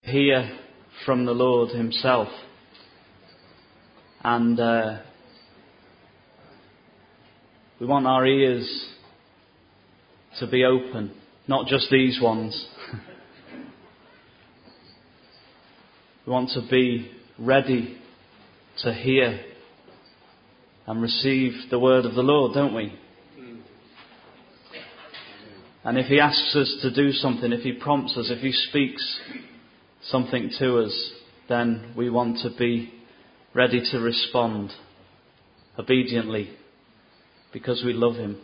hear from the Lord himself. And we want our ears to be open, not just these ones. We want to be ready to hear and receive the word of the Lord, don't we? And if he asks us to do something, if he prompts us, if he speaks something to us, then we want to be ready to respond obediently because we love him.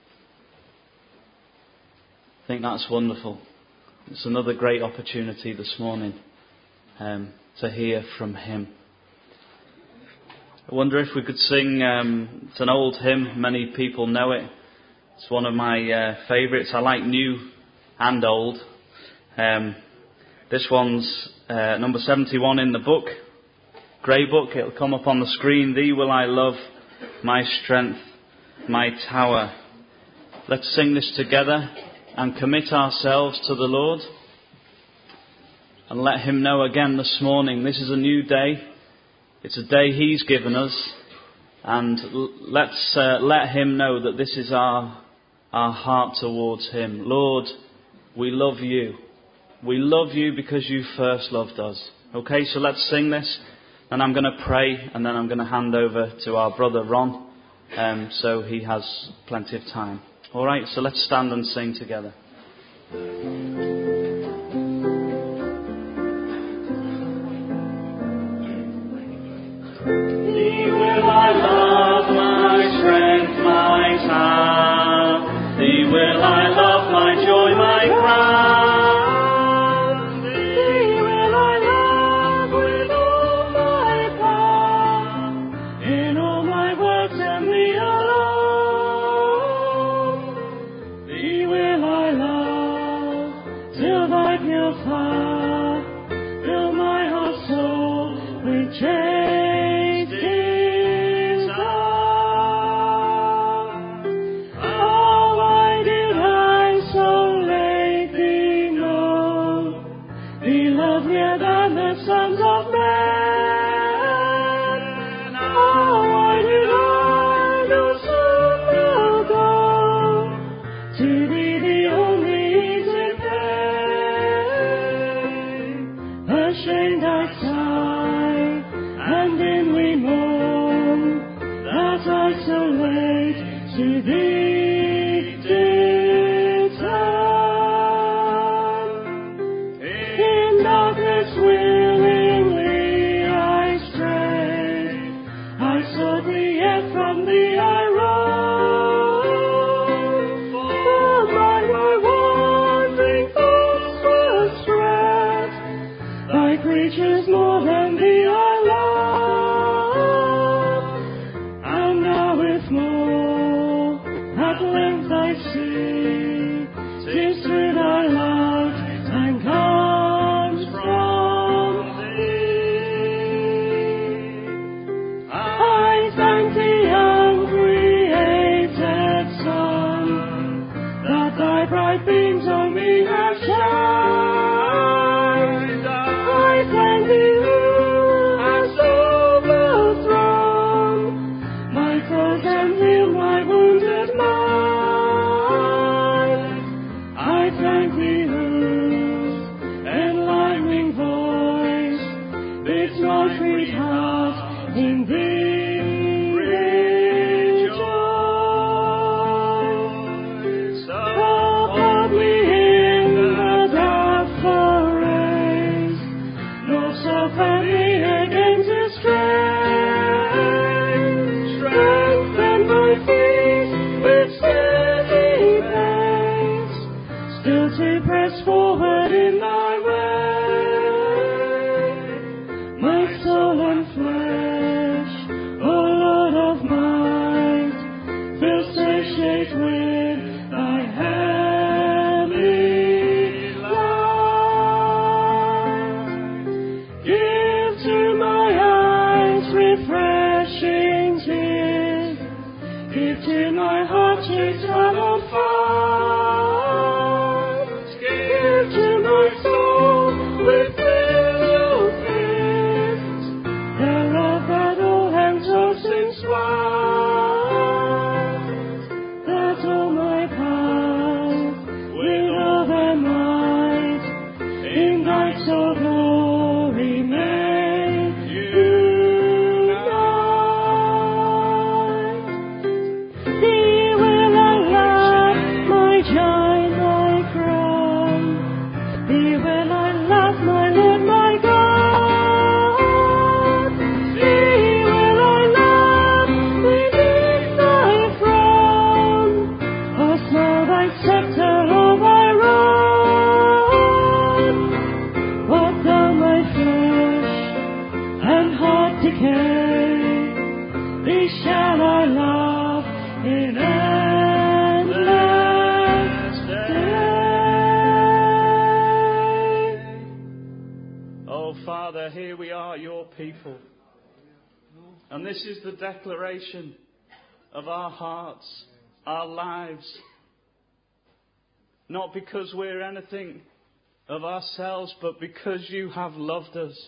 I think that's wonderful. It's another great opportunity this morning to hear from him. I wonder if we could sing, it's an old hymn, many people know it. It's one of my favourites. I like new and old. This one's number 71 in the book, Grey Book. It'll come up on the screen. Thee will I love, my strength, my tower. Let's sing this together and commit ourselves to the Lord. And let him know again this morning, this is a new day. It's a day he's given us. And let's let him know that this is our heart towards him. Lord, we love you. We love you because you first loved us. Okay, so let's sing this. And I'm going to pray, and then I'm going to hand over to our brother Ron, so he has plenty of time. All right, so let's stand and sing together. Thee will I love, my strength, my tower. Thee will I love, my joy, my crown. Thee will I love with all my power, in all my works and thee alone. Thee will I love till thy pure fire fill my whole soul with change. Sons of men, oh, why did I no sooner go to thee, the only easy pain? Ashamed I sigh, and inly moan that I so late to thee did turn. In darkness from thee I roam, for by my wandering thoughts was spread, thy creatures more than thee I love, and now with more, at length I see, 'tis through thy light and comes from thee. I thank thee, bright beams on me have shined. I thank thee. came, we share our love in endless day. Oh, Father, here we are, your people. And this is the declaration of our hearts, our lives. Not because we're anything of ourselves, but because you have loved us.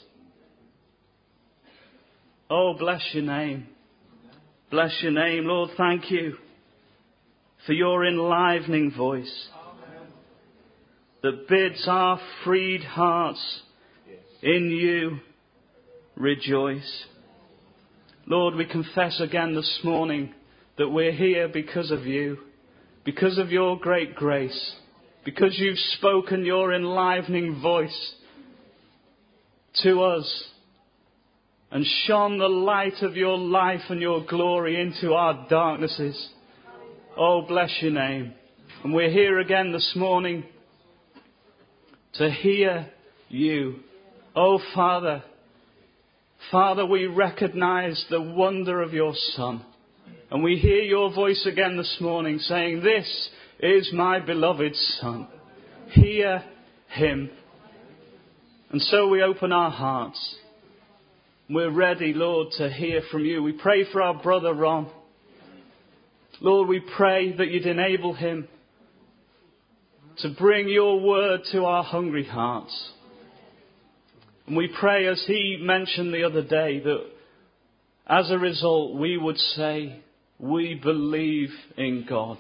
Oh, bless your name. Bless your name, Lord. Thank you for your enlivening voice that bids our freed hearts in you rejoice. Lord, we confess again this morning that we're here because of you, because of your great grace, because you've spoken your enlivening voice to us and shone the light of your life and your glory into our darknesses. Oh, bless your name. And we're here again this morning to hear you. Oh, Father, we recognize the wonder of your Son. And we hear your voice again this morning saying, this is my beloved Son. Hear him. And so we open our hearts. We're ready, Lord, to hear from you. We pray for our brother Ron. Lord, we pray that you'd enable him to bring your word to our hungry hearts. And we pray, as he mentioned the other day, that as a result we would say, we believe in God.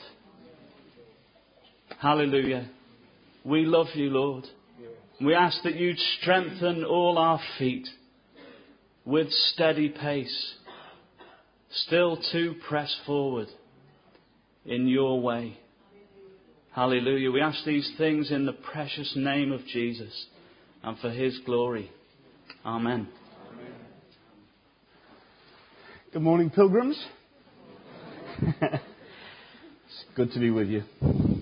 Hallelujah. We love you, Lord. We ask that you'd strengthen all our feet with steady pace, still to press forward in your way. Hallelujah. We ask these things in the precious name of Jesus and for his glory. Amen. Good morning, pilgrims. It's good to be with you.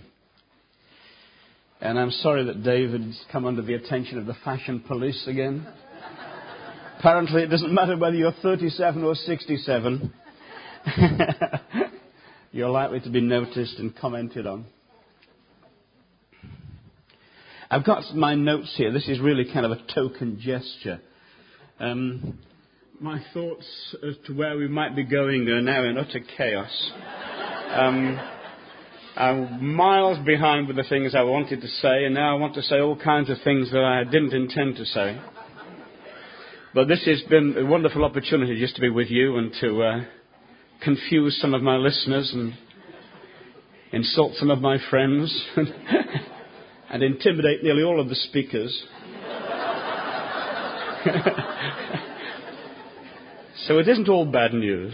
And I'm sorry that David's come under the attention of the fashion police again. Apparently it doesn't matter whether you're 37 or 67. You're likely to be noticed and commented on. I've got my notes here. This is really kind of a token gesture. My thoughts as to where we might be going are now in utter chaos. I'm miles behind with the things I wanted to say, and now I want to say all kinds of things that I didn't intend to say. But this has been a wonderful opportunity just to be with you and to confuse some of my listeners and insult some of my friends and intimidate nearly all of the speakers. So it isn't all bad news.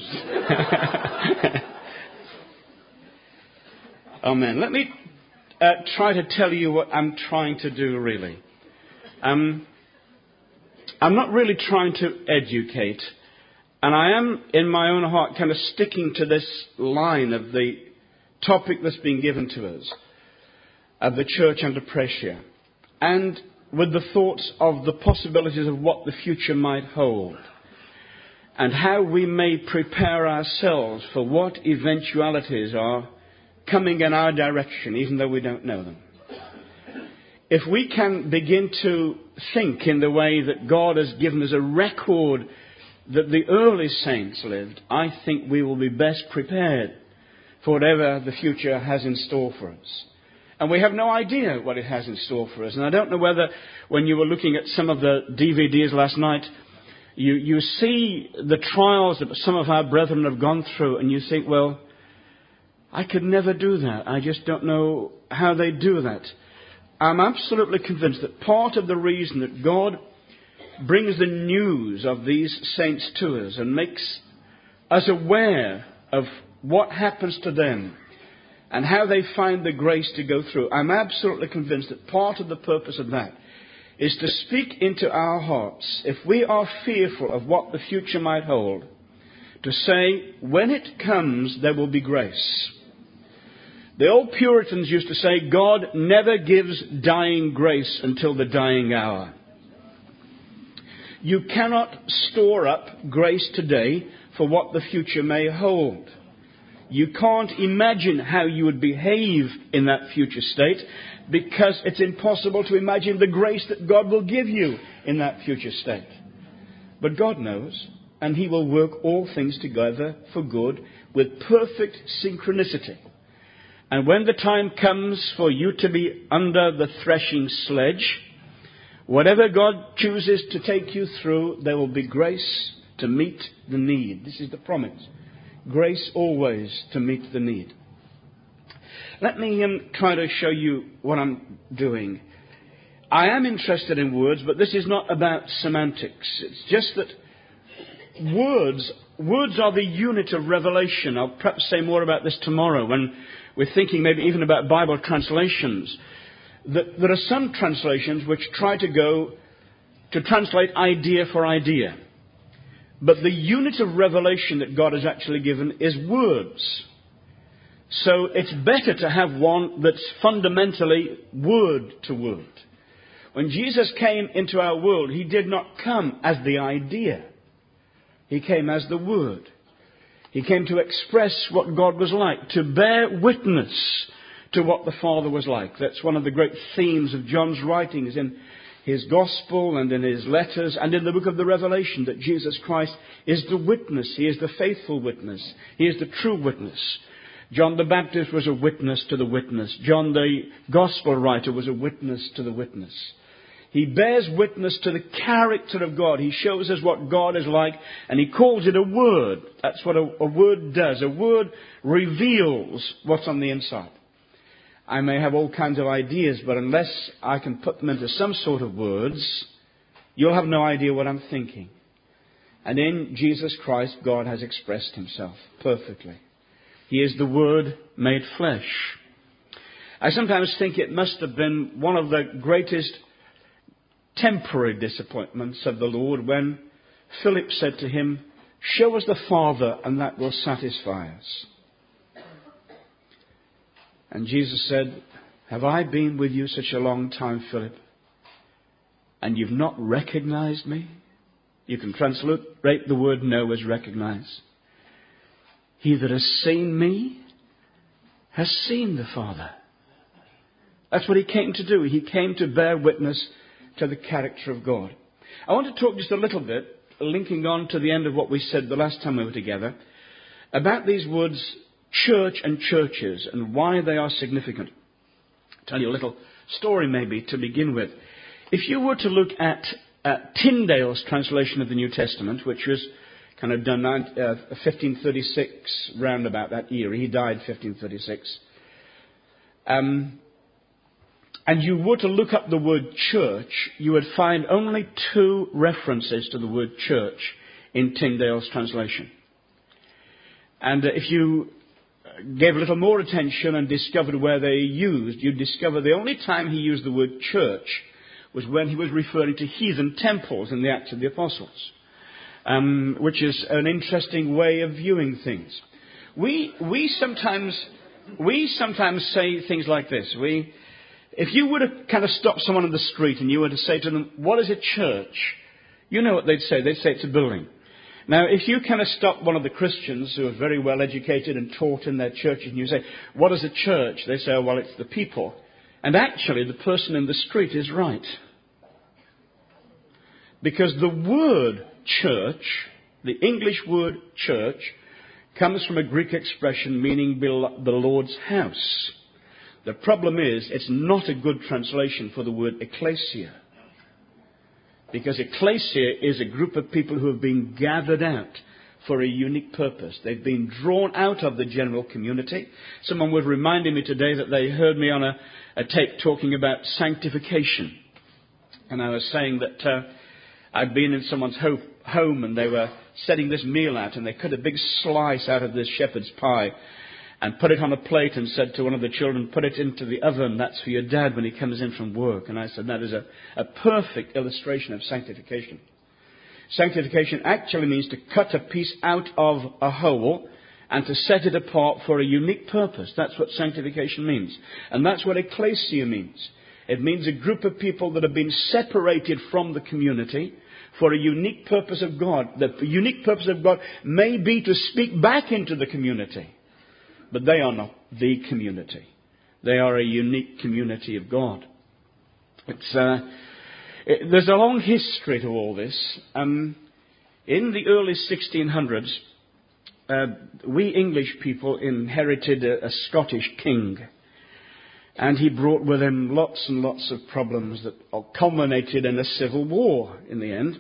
Amen. Let me try to tell you what I'm trying to do, really. I'm not really trying to educate, and I am, in my own heart, kind of sticking to this line of the topic that's been given to us, of the church under pressure, and with the thoughts of the possibilities of what the future might hold, and how we may prepare ourselves for what eventualities are coming in our direction, even though we don't know them. If we can begin to think in the way that God has given us a record that the early saints lived, I think we will be best prepared for whatever the future has in store for us. And we have no idea what it has in store for us. And I don't know whether, when you were looking at some of the DVDs last night, you see the trials that some of our brethren have gone through, and you think, well, I could never do that. I just don't know how they do that. I'm absolutely convinced that part of the reason that God brings the news of these saints to us and makes us aware of what happens to them and how they find the grace to go through, I'm absolutely convinced that part of the purpose of that is to speak into our hearts, if we are fearful of what the future might hold, to say, when it comes, there will be grace. The old Puritans used to say, God never gives dying grace until the dying hour. You cannot store up grace today for what the future may hold. You can't imagine how you would behave in that future state, because it's impossible to imagine the grace that God will give you in that future state. But God knows, and He will work all things together for good with perfect synchronicity. And when the time comes for you to be under the threshing sledge, whatever God chooses to take you through, there will be grace to meet the need. This is the promise. Grace always to meet the need. Let me try to show you what I'm doing. I am interested in words, but this is not about semantics. It's just that words are the unit of revelation. I'll perhaps say more about this tomorrow when we're thinking maybe even about Bible translations. There are some translations which try to translate idea for idea. But the unit of revelation that God has actually given is words. So it's better to have one that's fundamentally word to word. When Jesus came into our world, He did not come as the idea. He came as the Word. He came to express what God was like, to bear witness to what the Father was like. That's one of the great themes of John's writings in his Gospel and in his letters and in the book of the Revelation, that Jesus Christ is the witness. He is the faithful witness. He is the true witness. John the Baptist was a witness to the witness. John the Gospel writer was a witness to the witness. He bears witness to the character of God. He shows us what God is like, and He calls it a word. That's what a word does. A word reveals what's on the inside. I may have all kinds of ideas, but unless I can put them into some sort of words, you'll have no idea what I'm thinking. And in Jesus Christ, God has expressed Himself perfectly. He is the Word made flesh. I sometimes think it must have been one of the greatest temporary disappointments of the Lord when Philip said to Him, "Show us the Father, and that will satisfy us." And Jesus said, "Have I been with you such a long time, Philip, and you've not recognized me?" You can translate the word know as recognize. He that has seen me has seen the Father. That's what He came to do. He came to bear witness to the character of God. I want to talk just a little bit, linking on to the end of what we said the last time we were together, about these words church and churches and why they are significant. I'll tell you a little story maybe to begin with. If you were to look at Tyndale's translation of the New Testament, which was kind of done 1536, round about that year. He died 1536. And you were to look up the word church, you would find only 2 references to the word church in Tyndale's translation. And if you gave a little more attention and discovered where they used, you'd discover the only time he used the word church was when he was referring to heathen temples in the Acts of the Apostles, which is an interesting way of viewing things. We sometimes say things like this. If you were to kind of stop someone on the street and you were to say to them, "What is a church?" You know what they'd say. They'd say it's a building. Now, if you kind of stop one of the Christians who are very well educated and taught in their churches and you say, "What is a church?" They say, "Oh, well, it's the people." And actually, the person in the street is right. Because the word church, the English word church, comes from a Greek expression meaning the Lord's house. The problem is, it's not a good translation for the word ecclesia. Because ecclesia is a group of people who have been gathered out for a unique purpose. They've been drawn out of the general community. Someone was reminding me today that they heard me on a tape talking about sanctification. And I was saying that I'd been in someone's home and they were setting this meal out and they cut a big slice out of this shepherd's pie and put it on a plate and said to one of the children, "Put it into the oven, that's for your dad when he comes in from work." And I said, that is a perfect illustration of sanctification. Sanctification actually means to cut a piece out of a whole and to set it apart for a unique purpose. That's what sanctification means. And that's what ecclesia means. It means a group of people that have been separated from the community for a unique purpose of God. The unique purpose of God may be to speak back into the community, but they are not the community. They are a unique community of God. There's a long history to all this. In the early 1600s, we English people inherited a Scottish king. And he brought with him lots and lots of problems that culminated in a civil war in the end.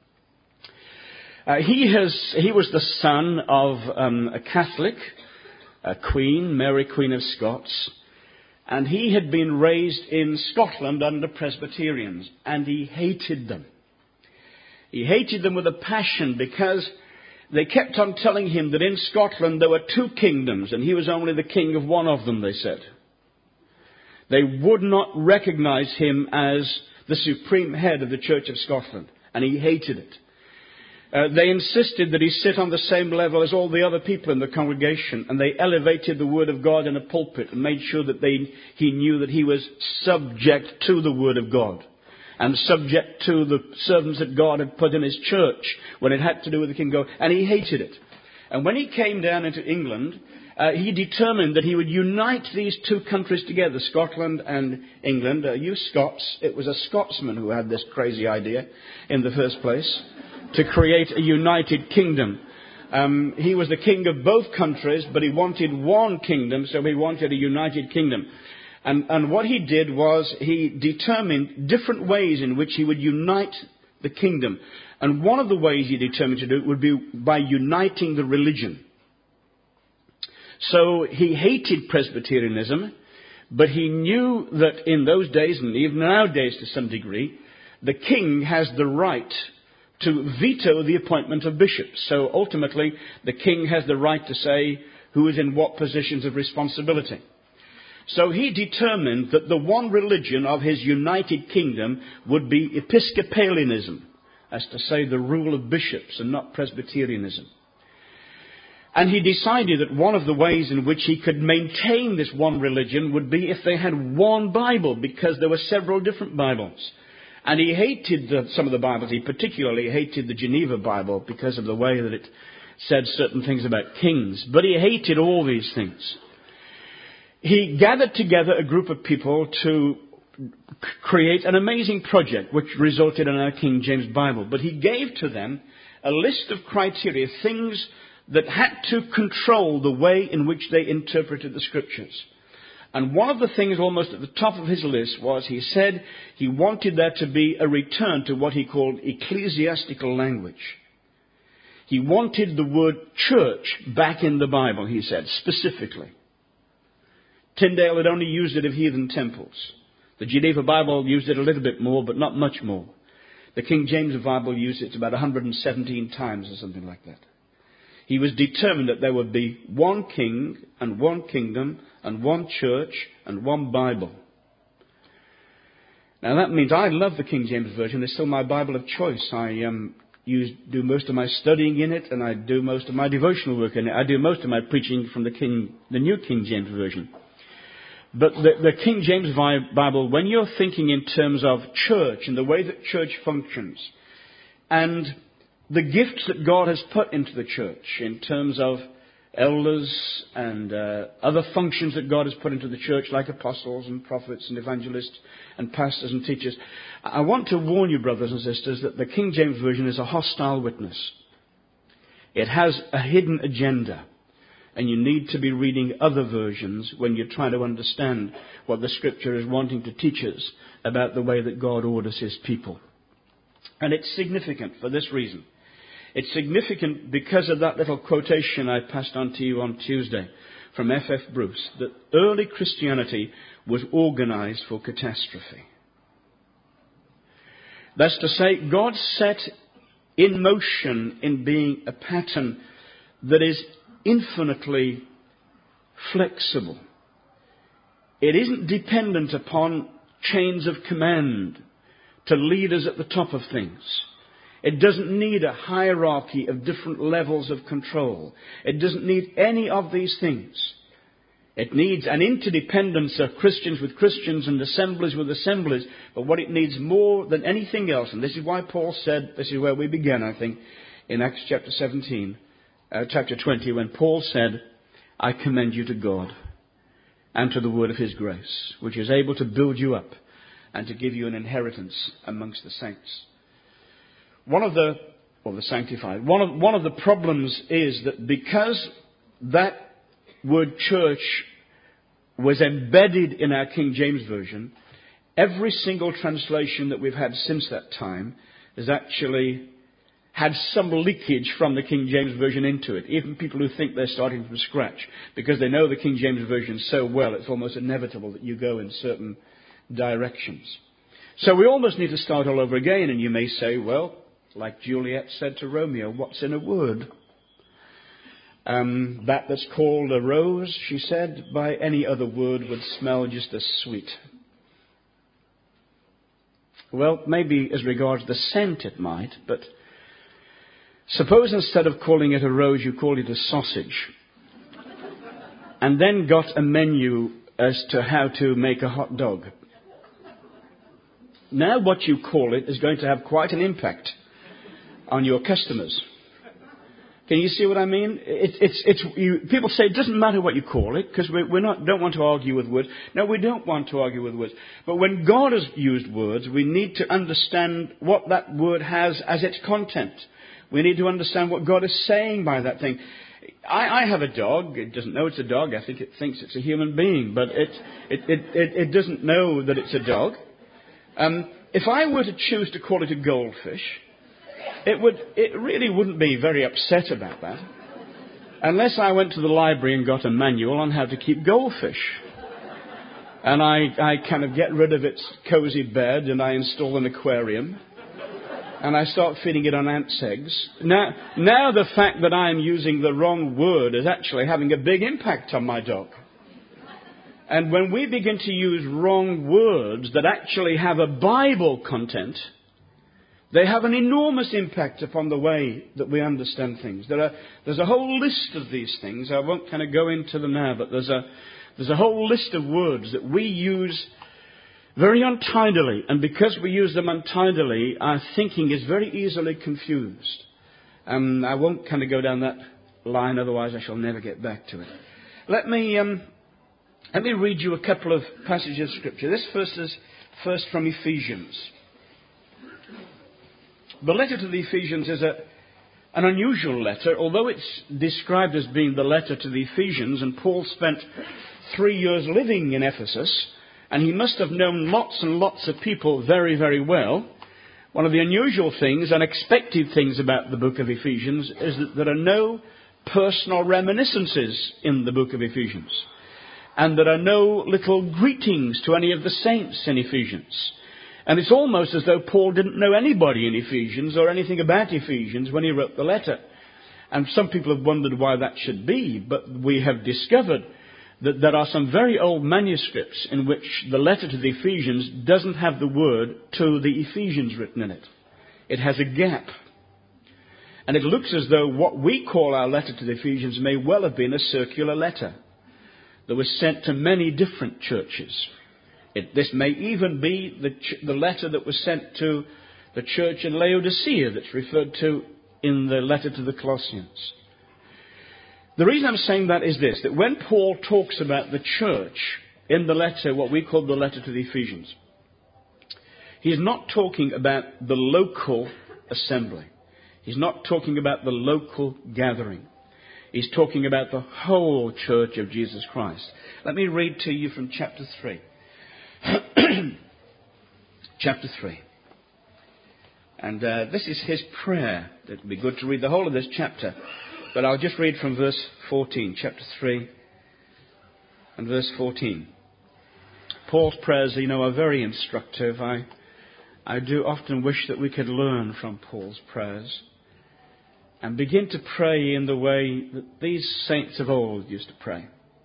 He was the son of a Catholic, a queen, Mary Queen of Scots. And he had been raised in Scotland under Presbyterians. And he hated them. He hated them with a passion because they kept on telling him that in Scotland there were two kingdoms and he was only the king of one of them, they said. They would not recognize him as the supreme head of the Church of Scotland, and he hated it. They insisted that he sit on the same level as all the other people in the congregation, and they elevated the Word of God in a pulpit and made sure that he knew that he was subject to the Word of God and subject to the servants that God had put in His church when it had to do with the King of God, and he hated it. And when he came down into England, he determined that he would unite these two countries together, Scotland and England. You Scots, it was a Scotsman who had this crazy idea in the first place, to create a united kingdom. He was the king of both countries, but he wanted one kingdom, so he wanted a united kingdom. And what he did was he determined different ways in which he would unite the kingdom. And one of the ways he determined to do it would be by uniting the religion. So he hated Presbyterianism, but he knew that in those days, and even nowadays to some degree, the king has the right to veto the appointment of bishops. So ultimately, the king has the right to say who is in what positions of responsibility. So he determined that the one religion of his united kingdom would be Episcopalianism, as to say the rule of bishops and not Presbyterianism. And he decided that one of the ways in which he could maintain this one religion would be if they had one Bible, because there were several different Bibles. And he hated some of the Bibles. He particularly hated the Geneva Bible because of the way that it said certain things about kings. But he hated all these things. He gathered together a group of people to create an amazing project which resulted in our King James Bible. But he gave to them a list of criteria, things that had to control the way in which they interpreted the Scriptures. And one of the things almost at the top of his list was, he said he wanted there to be a return to what he called ecclesiastical language. He wanted the word church back in the Bible, he said, specifically. Tyndale had only used it of heathen temples. The Geneva Bible used it a little bit more, but not much more. The King James Bible used it about 117 times or something like that. He was determined that there would be one king and one kingdom and one church and one Bible. Now that means I love the King James Version. It's still my Bible of choice. I do most of my studying in it, and I do most of my devotional work in it. I do most of my preaching from the New King James Version. But the King James Bible, when you're thinking in terms of church and the way that church functions, and the gifts that God has put into the church in terms of elders and other functions that God has put into the church, like apostles and prophets and evangelists and pastors and teachers, I want to warn you, brothers and sisters, that the King James Version is a hostile witness. It has a hidden agenda. And you need to be reading other versions when you're trying to understand what the Scripture is wanting to teach us about the way that God orders His people. And it's significant for this reason. It's significant because of that little quotation I passed on to you on Tuesday from F.F. Bruce, that early Christianity was organized for catastrophe. That's to say, God set in motion in being a pattern that is infinitely flexible. It isn't dependent upon chains of command to lead us at the top of things. It doesn't need a hierarchy of different levels of control. It doesn't need any of these things. It needs an interdependence of Christians with Christians and assemblies with assemblies. But what it needs more than anything else, and this is why Paul said, this is where we began, I think, in Acts chapter 20, when Paul said, I commend you to God and to the word of his grace, which is able to build you up and to give you an inheritance amongst the saints. The sanctified. One of the problems is that because that word church was embedded in our King James Version, every single translation that we've had since that time has actually had some leakage from the King James Version into it. Even people who think they're starting from scratch, because they know the King James Version so well, it's almost inevitable that you go in certain directions. So we almost need to start all over again, and you may say, well, like Juliet said to Romeo, what's in a word? That's called a rose, she said, by any other word would smell just as sweet. Well, maybe as regards the scent it might, but suppose instead of calling it a rose, you called it a sausage, and then got a menu as to how to make a hot dog. Now what you call it is going to have quite an impact on your customers. Can you see what I mean? People say it doesn't matter what you call it, because we don't want to argue with words. No, we don't want to argue with words. But when God has used words, we need to understand what that word has as its content. We need to understand what God is saying by that thing. I have a dog. It doesn't know it's a dog. I think it thinks it's a human being, but it doesn't know that it's a dog. If I were to choose to call it a goldfish, it really wouldn't be very upset about that, unless I went to the library and got a manual on how to keep goldfish. And I kind of get rid of its cozy bed and I install an aquarium. And I start feeding it on ants' eggs. Now the fact that I am using the wrong word is actually having a big impact on my dog. And when we begin to use wrong words that actually have a Bible content, they have an enormous impact upon the way that we understand things. There's a whole list of these things. I won't kind of go into them now, but there's a whole list of words that we use very untidily. And because we use them untidily, our thinking is very easily confused. I won't kind of go down that line, otherwise I shall never get back to it. Let me read you a couple of passages of Scripture. This first from Ephesians. The letter to the Ephesians is an unusual letter, although it's described as being the letter to the Ephesians, and Paul spent 3 years living in Ephesus, and he must have known lots and lots of people very, very well. One of the unusual things, unexpected things about the book of Ephesians is that there are no personal reminiscences in the book of Ephesians, and there are no little greetings to any of the saints in Ephesians. And it's almost as though Paul didn't know anybody in Ephesians or anything about Ephesians when he wrote the letter. And some people have wondered why that should be, but we have discovered that there are some very old manuscripts in which the letter to the Ephesians doesn't have the word "to the Ephesians" written in it. It has a gap. And it looks as though what we call our letter to the Ephesians may well have been a circular letter that was sent to many different churches. This may even be the letter that was sent to the church in Laodicea that's referred to in the letter to the Colossians. The reason I'm saying that is this, that when Paul talks about the church in the letter, what we call the letter to the Ephesians, he's not talking about the local assembly. He's not talking about the local gathering. He's talking about the whole church of Jesus Christ. Let me read to you from chapter 3. Chapter 3. And this is his prayer. It would be good to read the whole of this chapter, but I'll just read from verse 14, chapter 3 and verse 14. Paul's prayers, are very instructive. I do often wish that we could learn from Paul's prayers and begin to pray in the way that these saints of old used to pray.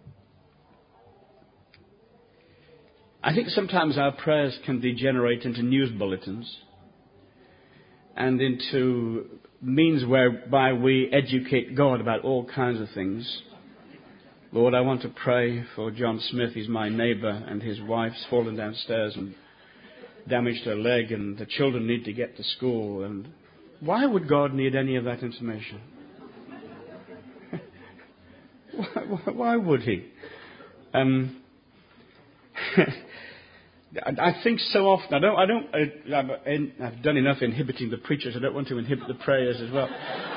I think sometimes our prayers can degenerate into news bulletins and into means whereby we educate God about all kinds of things. Lord, I want to pray for John Smith. He's my neighbour, and his wife's fallen downstairs and damaged her leg, and the children need to get to school. And why would God need any of that information? Why would He? I think so often. I've done enough inhibiting the preachers. I don't want to inhibit the prayers as well.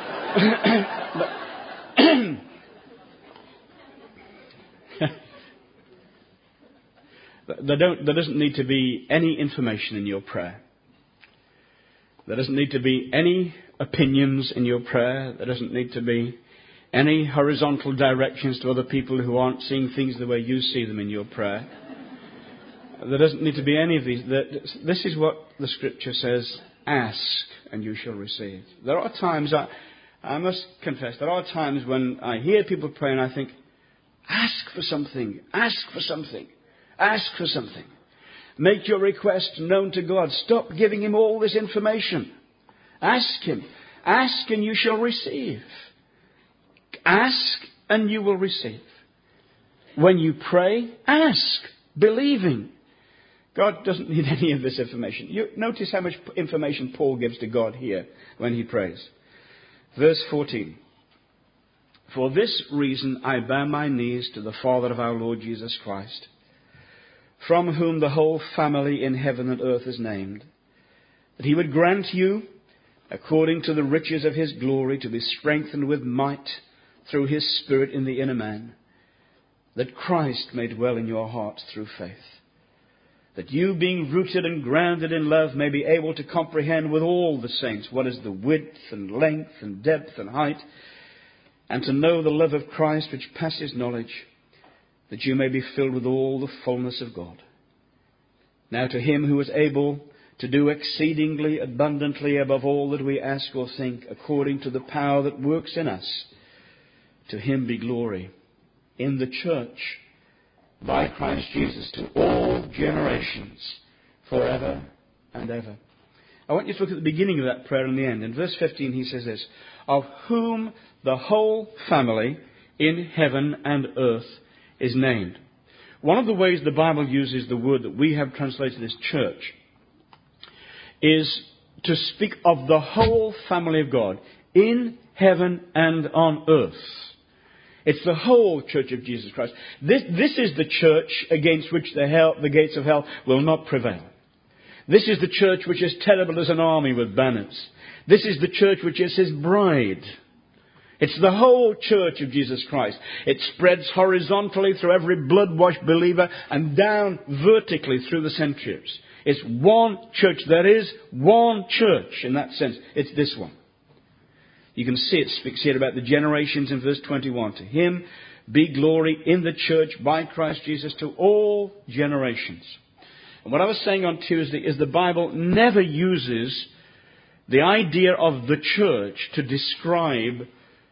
There doesn't need to be any information in your prayer. There doesn't need to be any opinions in your prayer. There doesn't need to be any horizontal directions to other people who aren't seeing things the way you see them in your prayer. There doesn't need to be any of these. This is what the Scripture says: ask and you shall receive. There are times, I must confess, there are times when I hear people pray and I think, ask for something, ask for something, ask for something. Make your request known to God. Stop giving Him all this information. Ask Him. Ask and you shall receive. Ask and you will receive. When you pray, ask, believing. God doesn't need any of this information. You notice how much information Paul gives to God here when he prays. Verse 14. For this reason I bow my knees to the Father of our Lord Jesus Christ, from whom the whole family in heaven and earth is named, that He would grant you, according to the riches of His glory, to be strengthened with might through His Spirit in the inner man, that Christ may dwell in your hearts through faith, that you, being rooted and grounded in love, may be able to comprehend with all the saints what is the width and length and depth and height, and to know the love of Christ which passes knowledge, that you may be filled with all the fullness of God. Now to Him who is able to do exceedingly abundantly above all that we ask or think, according to the power that works in us, to Him be glory in the church by Christ Jesus to all generations, forever and ever. I want you to look at the beginning of that prayer and the end. In verse 15 he says this: of whom the whole family in heaven and earth is named. One of the ways the Bible uses the word that we have translated as church is to speak of the whole family of God in heaven and on earth. It's the whole church of Jesus Christ. This is the church against which the gates of hell will not prevail. This is the church which is terrible as an army with banners. This is the church which is His bride. It's the whole church of Jesus Christ. It spreads horizontally through every blood-washed believer and down vertically through the centuries. It's one church. There is one church in that sense. It's this one. You can see it speaks here about the generations in verse 21. To Him be glory in the church by Christ Jesus to all generations. And what I was saying on Tuesday is the Bible never uses the idea of the church to describe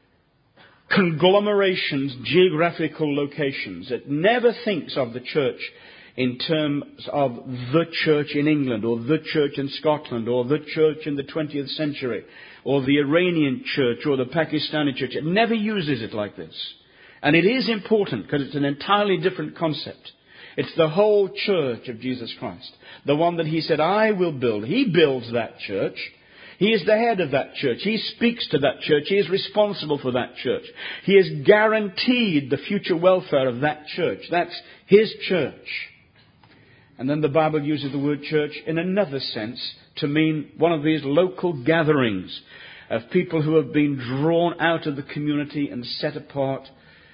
conglomerations, geographical locations. It never thinks of the church in terms of the church in England, or the church in Scotland, or the church in the 20th century, or the Iranian church, or the Pakistani church. It never uses it like this. And it is important because it's an entirely different concept. It's the whole church of Jesus Christ. The one that He said, I will build. He builds that church. He is the head of that church. He speaks to that church. He is responsible for that church. He has guaranteed the future welfare of that church. That's His church. And then the Bible uses the word church in another sense to mean one of these local gatherings of people who have been drawn out of the community and set apart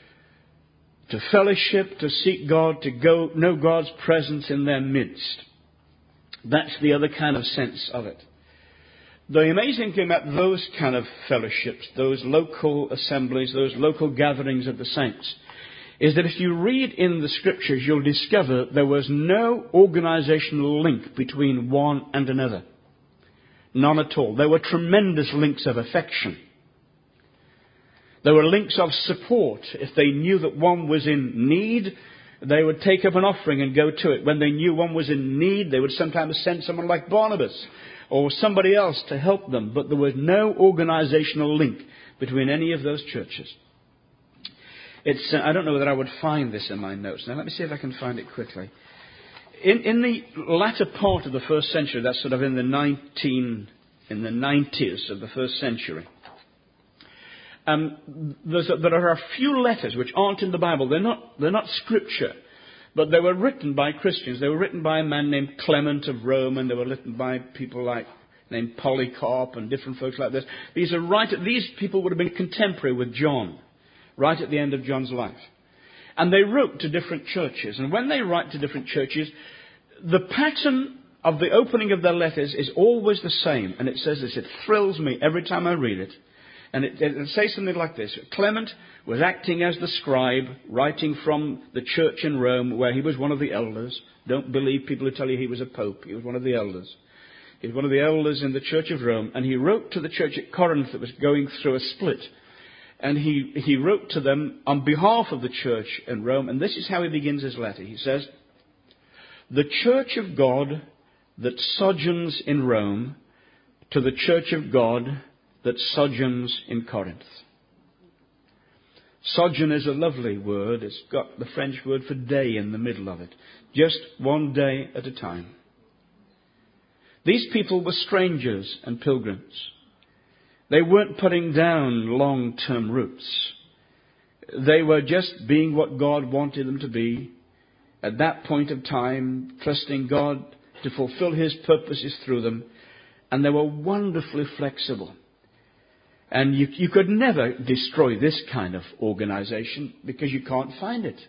to fellowship, to seek God, to go know God's presence in their midst. That's the other kind of sense of it. The amazing thing about those kind of fellowships, those local assemblies, those local gatherings of the saints, is that if you read in the Scriptures, you'll discover there was no organizational link between one and another. None at all. There were tremendous links of affection. There were links of support. If they knew that one was in need, they would take up an offering and go to it. When they knew one was in need, they would sometimes send someone like Barnabas or somebody else to help them. But there was no organizational link between any of those churches. It's I don't know whether I would find this in my notes. Now let me see if I can find it quickly. In the latter part of the first century, that's sort of in the 90s of the first century, there are a few letters which aren't in the Bible. They're not scripture, but they were written by Christians. They were written by a man named Clement of Rome, and they were written by people named Polycarp and different folks like this. These people would have been contemporary with John, right at the end of John's life. And they wrote to different churches. And when they write to different churches, the pattern of the opening of their letters is always the same. And it says this, it thrills me every time I read it. And it says something like this. Clement was acting as the scribe, writing from the church in Rome, where he was one of the elders. Don't believe people who tell you he was a pope. He was one of the elders. He was one of the elders in the church of Rome. And he wrote to the church at Corinth that was going through a split. And he wrote to them on behalf of the church in Rome. And this is how he begins his letter. He says, "The church of God that sojourns in Rome, to the church of God that sojourns in Corinth." Sojourn is a lovely word. It's got the French word for day in the middle of it. Just one day at a time. These people were strangers and pilgrims. They weren't putting down long-term roots. They were just being what God wanted them to be at that point of time, trusting God to fulfill His purposes through them. And they were wonderfully flexible. And you could never destroy this kind of organization because you can't find it.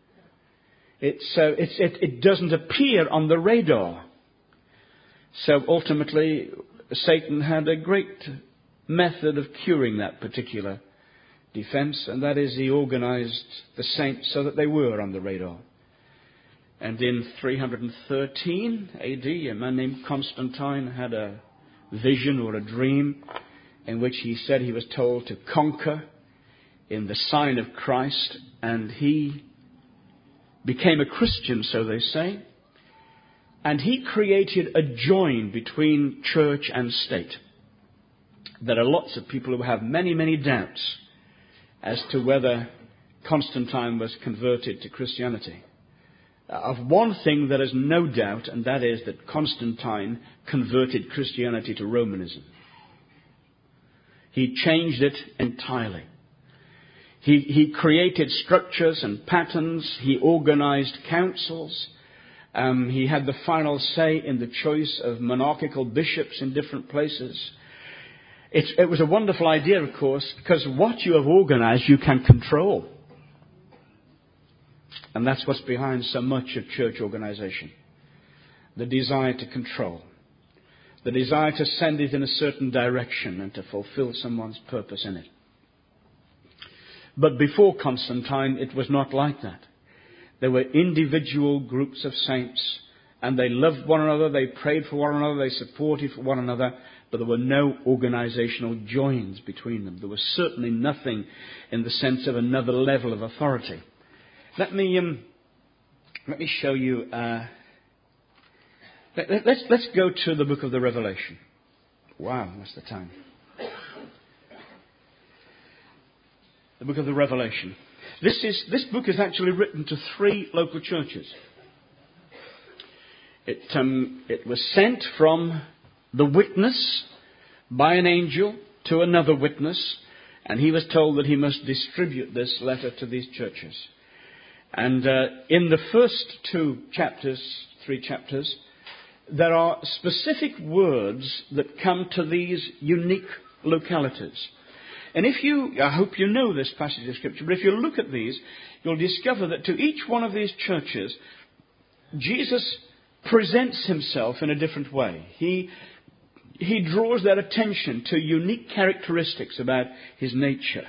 It doesn't appear on the radar. So ultimately, Satan had a great method of curing that particular defense, and that is he organized the saints so that they were on the radar. And in 313 AD, a man named Constantine had a vision or a dream in which he said he was told to conquer in the sign of Christ, and he became a Christian, so they say, and he created a join between church and state. There are lots of people who have many, many doubts as to whether Constantine was converted to Christianity. Of one thing there is no doubt, and that is that Constantine converted Christianity to Romanism. He changed it entirely. He created structures and patterns. He organized councils. He had the final say in the choice of monarchical bishops in different places. It was a wonderful idea, of course, because what you have organized, you can control. And that's what's behind so much of church organization. The desire to control. The desire to send it in a certain direction and to fulfill someone's purpose in it. But before Constantine, it was not like that. There were individual groups of saints, and they loved one another, they prayed for one another, they supported for one another, but there were no organizational joins between them. There was certainly nothing in the sense of another level of authority. Let me show you. Let's go to the book of the Revelation. Wow, that's the time. The book of the Revelation. This book is actually written to 3 local churches. It was sent from the witness by an angel to another witness, and he was told that he must distribute this letter to these churches. And in the first 3 chapters, there are specific words that come to these unique localities. And I hope you know this passage of Scripture, but if you look at these, you'll discover that to each one of these churches, Jesus presents himself in a different way. He draws their attention to unique characteristics about his nature.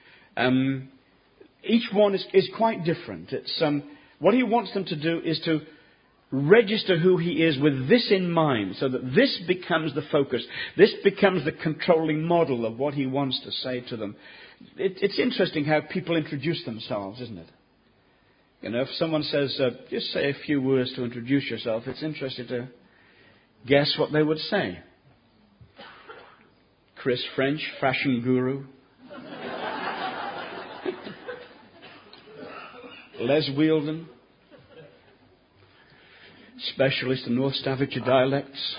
Each one is quite different. What he wants them to do is to register who he is with this in mind, so that this becomes the focus. This becomes the controlling model of what he wants to say to them. It's interesting how people introduce themselves, isn't it? You know, if someone says, just say a few words to introduce yourself, it's interesting to guess what they would say. Chris French, fashion guru. Les Wielden, specialist in North Staffordshire dialects.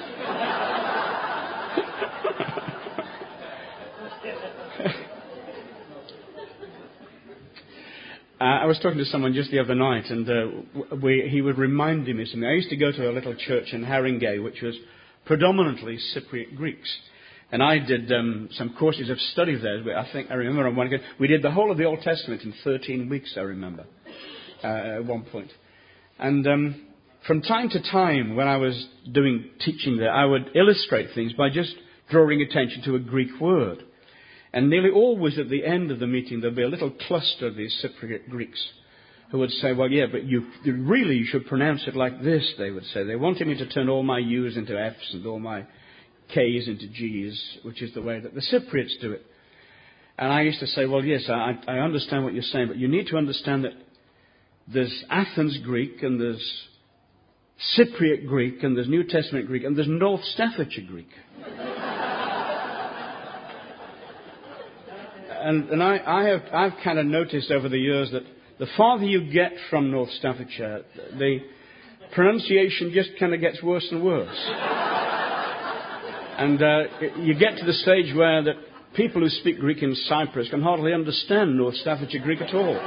I was talking to someone just the other night, and he was reminding me something. I used to go to a little church in Haringey, which was predominantly Cypriot Greeks. And I did some courses of study there. I remember on one occasion, we did the whole of the Old Testament in 13 weeks, I remember, at one point. And from time to time, when I was teaching there, I would illustrate things by just drawing attention to a Greek word. And nearly always at the end of the meeting, there'd be a little cluster of these Cypriot Greeks who would say, well, yeah, but you should pronounce it like this, they would say. They wanted me to turn all my U's into F's and all my K's into G's, which is the way that the Cypriots do it. And I used to say, well, yes, I understand what you're saying, but you need to understand that there's Athens Greek, and there's Cypriot Greek, and there's New Testament Greek, and there's North Staffordshire Greek. And I've kind of noticed over the years that the farther you get from North Staffordshire, the pronunciation just kind of gets worse and worse. And you get to the stage where that people who speak Greek in Cyprus can hardly understand North Staffordshire Greek at all.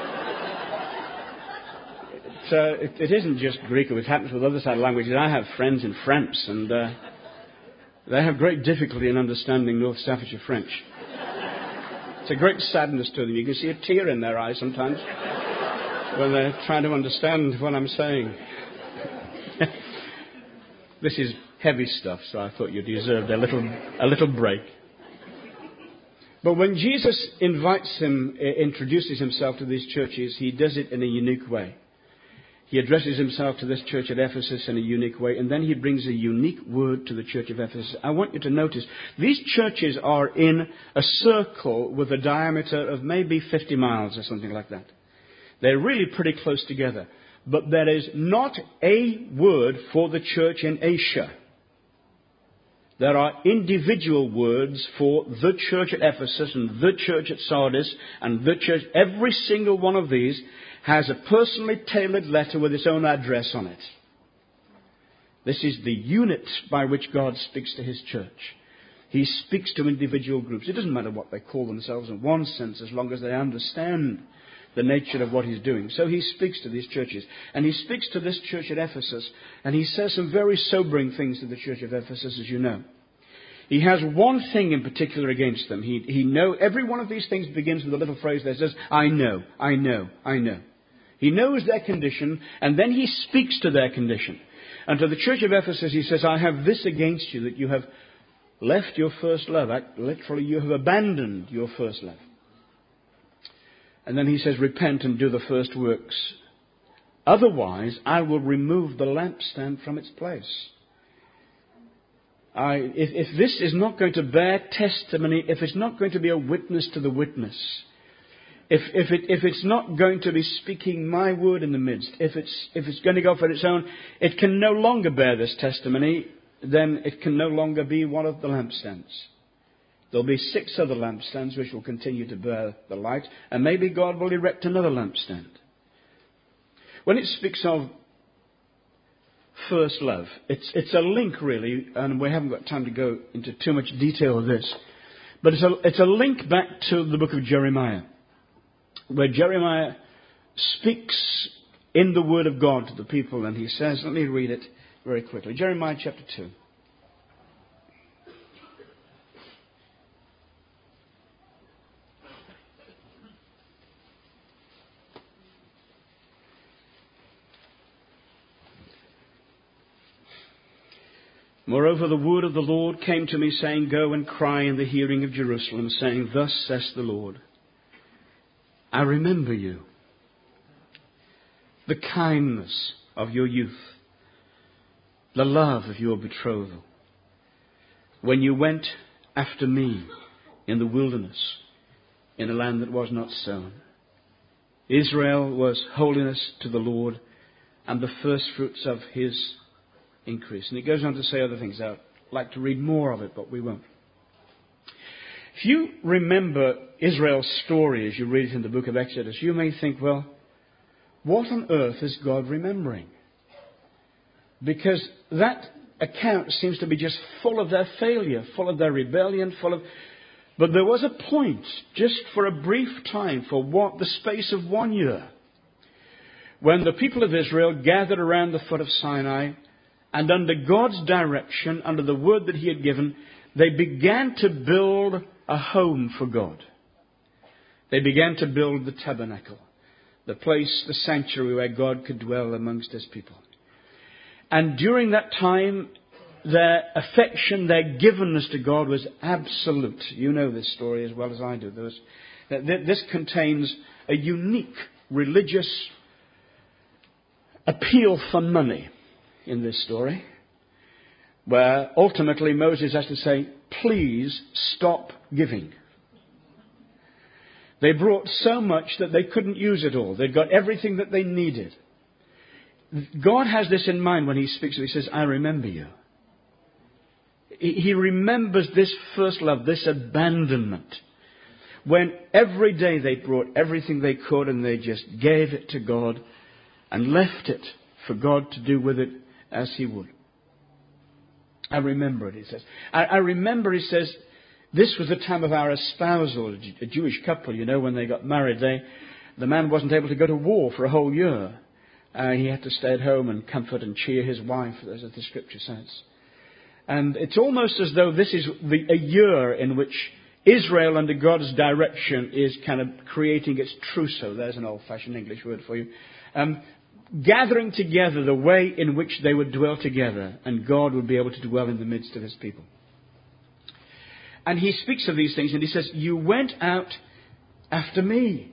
It isn't just Greek. It happens with other side languages. I have friends in France, and they have great difficulty in understanding North Staffordshire French. It's a great sadness to them. You can see a tear in their eyes sometimes when they're trying to understand what I'm saying. This is heavy stuff, so I thought you deserved a little break. But when Jesus introduces himself to these churches, he does it in a unique way. He addresses himself to this church at Ephesus in a unique way, and then he brings a unique word to the church of Ephesus. I want you to notice, these churches are in a circle with a diameter of maybe 50 miles or something like that. They're really pretty close together. But there is not a word for the church in Asia. There are individual words for the church at Ephesus and the church at Sardis and the church. Every single one of these has a personally tailored letter with its own address on it. This is the unit by which God speaks to his church. He speaks to individual groups. It doesn't matter what they call themselves in one sense, as long as they understand the nature of what he's doing. So he speaks to these churches. And he speaks to this church at Ephesus, and he says some very sobering things to the church of Ephesus, as you know. He has one thing in particular against them. Every one of these things begins with a little phrase that says, I know, I know, I know. He knows their condition, and then he speaks to their condition. And to the church of Ephesus, he says, I have this against you, that you have left your first love. Literally, you have abandoned your first love. And then he says, repent and do the first works. Otherwise, I will remove the lampstand from its place. If this is not going to bear testimony, if it's not going to be a witness to the witness, if it's not going to be speaking my word in the midst, if it's going to go for its own, it can no longer bear this testimony, then it can no longer be one of the lampstands. There'll be 6 other lampstands which will continue to bear the light, and maybe God will erect another lampstand. When it speaks of first love, it's a link really, and we haven't got time to go into too much detail of this, but it's a link back to the book of Jeremiah, where Jeremiah speaks in the word of God to the people, and he says, let me read it very quickly. Jeremiah chapter 2. Moreover, the word of the Lord came to me, saying, go and cry in the hearing of Jerusalem, saying, thus says the Lord, I remember you, the kindness of your youth, the love of your betrothal, when you went after me in the wilderness, in a land that was not sown. Israel was holiness to the Lord, and the firstfruits of his increase. And it goes on to say other things. I'd like to read more of it, but we won't. If you remember Israel's story as you read it in the book of Exodus, you may think, well, what on earth is God remembering? Because that account seems to be just full of their failure, full of their rebellion, But there was a point, just for a brief time, for the space of 1 year, when the people of Israel gathered around the foot of Sinai, and under God's direction, under the word that He had given, they began to build a home for God. They began to build the tabernacle, the place, the sanctuary where God could dwell amongst His people. And during that time, their affection, their givenness to God was absolute. You know this story as well as I do. This contains a unique religious appeal for money in this story, where ultimately Moses has to say, please stop giving. They brought so much that they couldn't use it all. They'd got everything that they needed. God has this in mind when He speaks. He says, I remember you. He remembers this first love, this abandonment. When every day they brought everything they could and they just gave it to God and left it for God to do with it as He would. I remember it, he says. I remember, he says, this was the time of our espousal. A Jewish couple, when they got married, the man wasn't able to go to war for a whole year. He had to stay at home and comfort and cheer his wife, as the scripture says. And it's almost as though this is a year in which Israel, under God's direction, is kind of creating its trousseau. There's an old-fashioned English word for you. Gathering together the way in which they would dwell together, and God would be able to dwell in the midst of His people. And He speaks of these things, and He says, you went out after me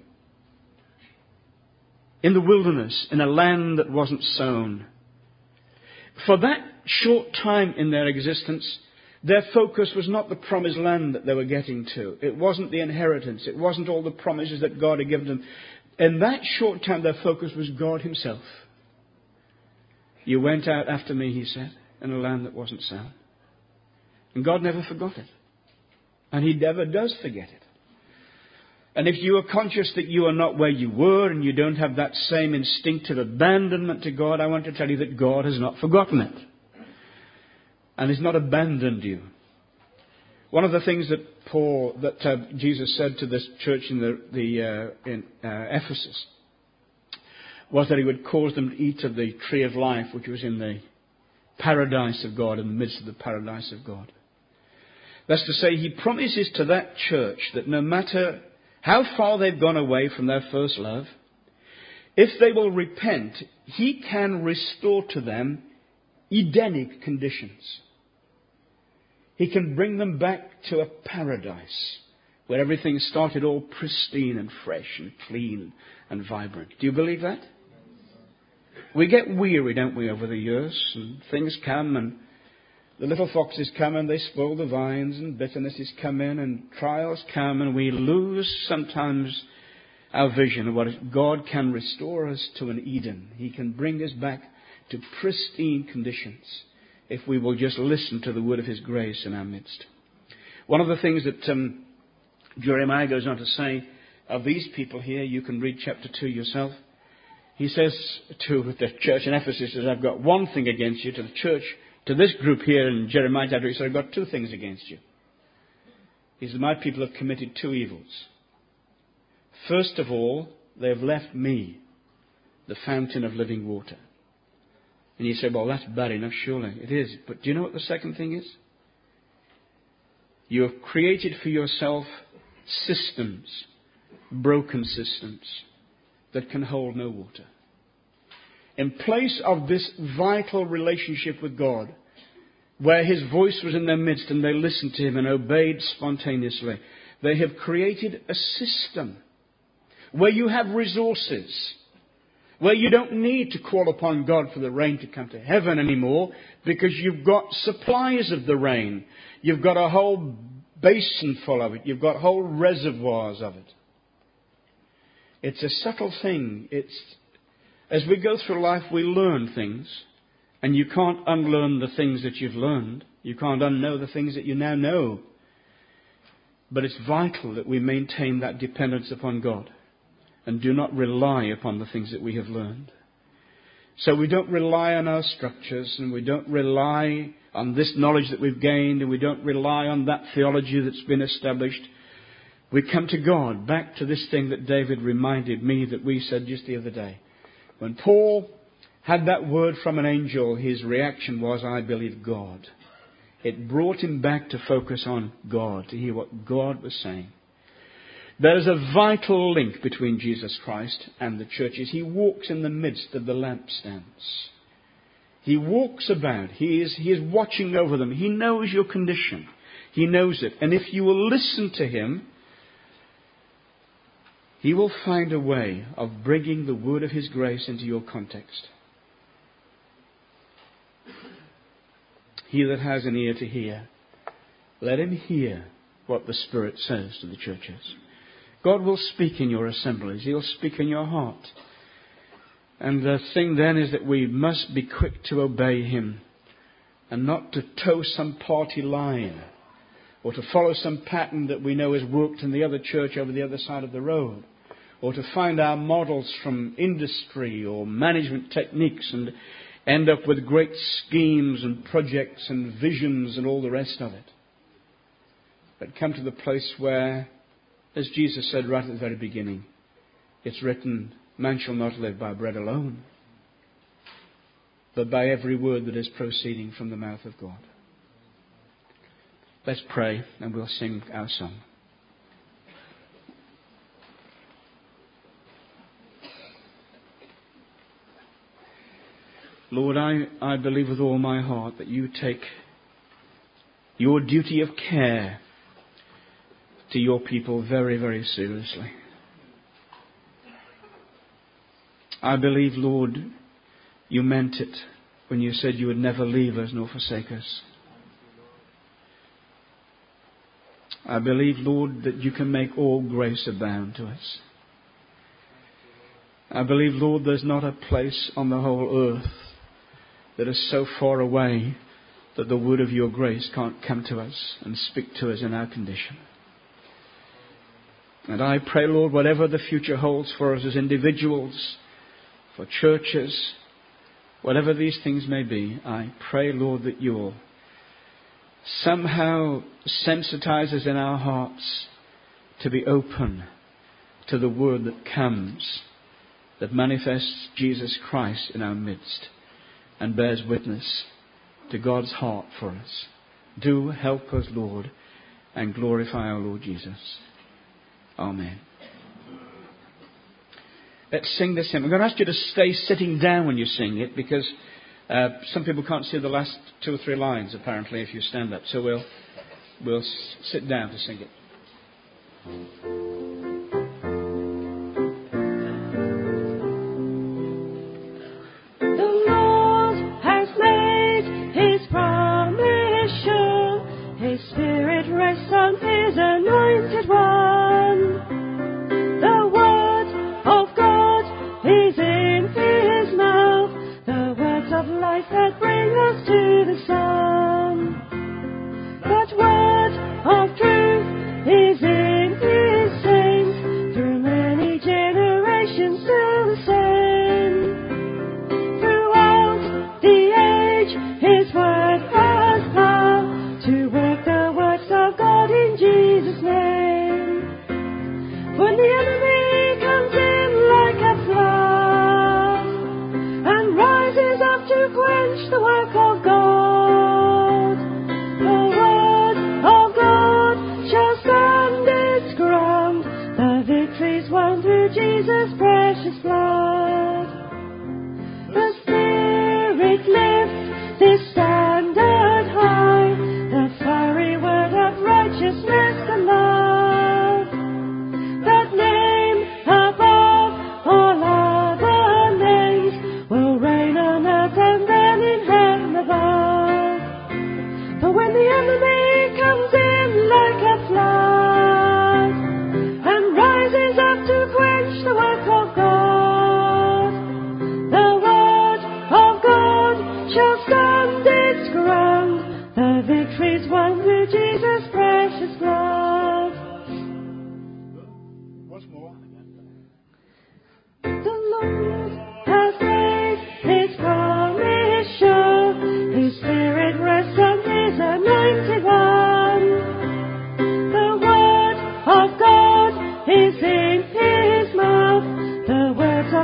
in the wilderness, in a land that wasn't sown. For that short time in their existence, their focus was not the promised land that they were getting to. It wasn't the inheritance. It wasn't all the promises that God had given them. In that short time, their focus was God Himself. You went out after me, He said, in a land that wasn't sown. And God never forgot it. And He never does forget it. And if you are conscious that you are not where you were and you don't have that same instinctive abandonment to God, I want to tell you that God has not forgotten it. And He's not abandoned you. One of the things that Jesus said to this church in Ephesus was that He would cause them to eat of the tree of life, which was in the paradise of God, in the midst of the paradise of God. That's to say, He promises to that church that no matter how far they've gone away from their first love, if they will repent, He can restore to them Edenic conditions. He can bring them back to a paradise where everything started all pristine and fresh and clean and vibrant. Do you believe that? We get weary, don't we, over the years, and things come and the little foxes come and they spoil the vines, and bitternesses come in and trials come, and we lose sometimes our vision of what God can restore us to an Eden. He can bring us back to pristine conditions if we will just listen to the word of His grace in our midst. One of the things that Jeremiah goes on to say of these people here, you can read chapter 2 yourself. He says to the church in Ephesus, says, I've got one thing against you. To the church, to this group here in Jeremiah chapter, he said, I've got two things against you. He said, my people have committed two evils. First of all, they have left me, the fountain of living water. And you say, well, that's bad enough, surely. It is. But do you know what the second thing is? You have created for yourself systems, broken systems, that can hold no water. In place of this vital relationship with God, where His voice was in their midst and they listened to Him and obeyed spontaneously, they have created a system where you have resources, where you don't need to call upon God for the rain to come to heaven anymore, because you've got supplies of the rain. You've got a whole basin full of it. You've got whole reservoirs of it. It's a subtle thing. As we go through life, we learn things, and you can't unlearn the things that you've learned. You can't unknow the things that you now know. But it's vital that we maintain that dependence upon God. and do not rely upon the things that we have learned. So we don't rely on our structures, and we don't rely on this knowledge that we've gained, and we don't rely on that theology that's been established. We come to God, back to this thing that David reminded me that we said just the other day. When Paul had that word from an angel, his reaction was, I believe God. It brought him back to focus on God, to hear what God was saying. There is a vital link between Jesus Christ and the churches. He walks in the midst of the lampstands. He walks about. He is watching over them. He knows your condition. He knows it. And if you will listen to Him, He will find a way of bringing the word of His grace into your context. He that has an ear to hear, let him hear what the Spirit says to the churches. God will speak in your assemblies. He'll speak in your heart. And the thing then is that we must be quick to obey Him and not to toe some party line or to follow some pattern that we know has worked in the other church over the other side of the road, or to find our models from industry or management techniques and end up with great schemes and projects and visions and all the rest of it. But come to the place where, as Jesus said right at the very beginning, it's written, man shall not live by bread alone, but by every word that is proceeding from the mouth of God. Let's pray and we'll sing our song. Lord, I believe with all my heart that You take Your duty of care to Your people very, very seriously. I believe, Lord, You meant it when You said You would never leave us nor forsake us. I believe, Lord, that You can make all grace abound to us. I believe, Lord, there's not a place on the whole earth that is so far away that the word of Your grace can't come to us and speak to us in our condition. And I pray, Lord, whatever the future holds for us as individuals, for churches, whatever these things may be, I pray, Lord, that You will somehow sensitize us in our hearts to be open to the word that comes, that manifests Jesus Christ in our midst and bears witness to God's heart for us. Do help us, Lord, and glorify our Lord Jesus. Amen. Let's sing this hymn. I'm going to ask you to stay sitting down when you sing it, because some people can't see the last 2 or 3 lines, apparently, if you stand up. So we'll sit down to sing it. Spirit rests on His anointed one. The word of God is in His mouth, the words of life that bring us to the sun. That word of truth is in His saints, through many generations still the same. Throughout the age His word has power to work the works of God in Jesus' name. When the enemy comes in like a flood and rises up to quench the work of God, the word of God shall stand its ground. The victory's won through Jesus' precious blood. The Spirit lifts this standard high, the fiery word of righteousness and love, that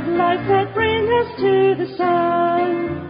of life that bring us to the sun.